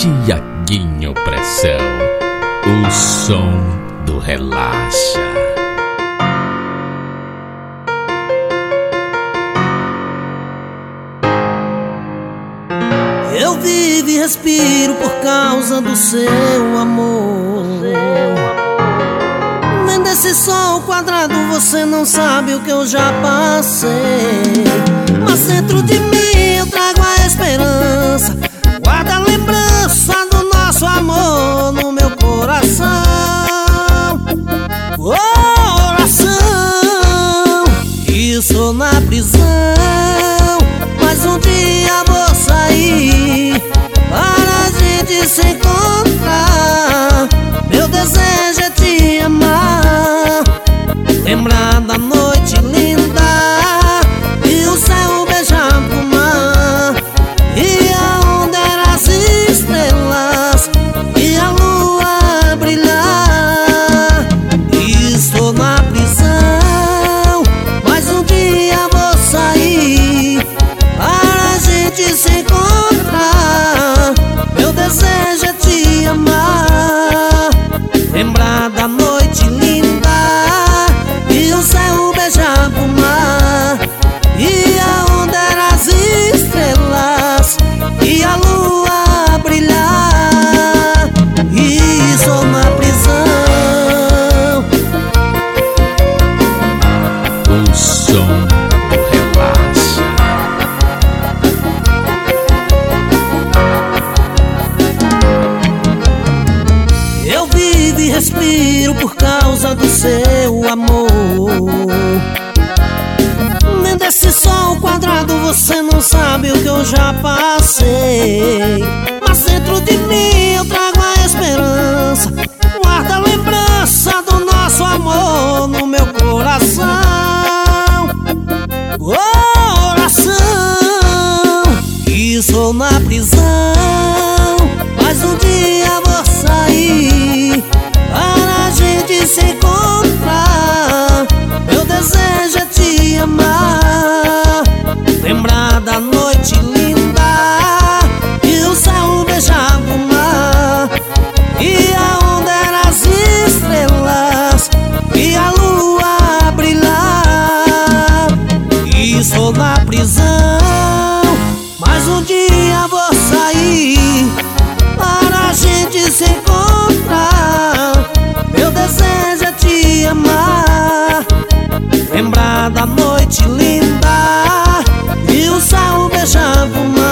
Tiaguinho Pressão, o som do relaxa. Eu vivo e respiro por causa do seu amor. Nem desse sol quadrado você não sabe o que eu já passei. Mas dentro de mim eu trago a esperança, guarda a lembrança do nosso amor no meu coração. Coração, estou na prisão, mas um dia vou sair para a gente se encontrar. Meu desejo é te amar, lembrar da noite linda e o céu beijando o mar, e aonde eram as estrelas e a lua brilhar. Estou na prisão, mas um dia vou sair para a gente se encontrar. Meu desejo é te amar, lembrar da noite linda e o céu beijando o mar, e aonde eram as estrelas e a lua brilhar. E estou na prisão. O som do relaxa. Eu vivo e respiro por causa do seu amor. Nem desse sol quadrado você não sabe o que eu já passei. Mas dentro de mim eu trago a esperança, guarda a lembrança do nosso amor no meu coração. Coração, estou na prisão, mas um dia vou sair para a gente se encontrar. Meu desejo é te amar, lembrar da noite linda e o céu beijava o mar, e aonde eram as estrelas e a lua brilhar. Estou na prisão, mas um dia vou sair para a gente se encontrar. Meu desejo é te amar, lembrar da noite linda e o céu beijava o mar,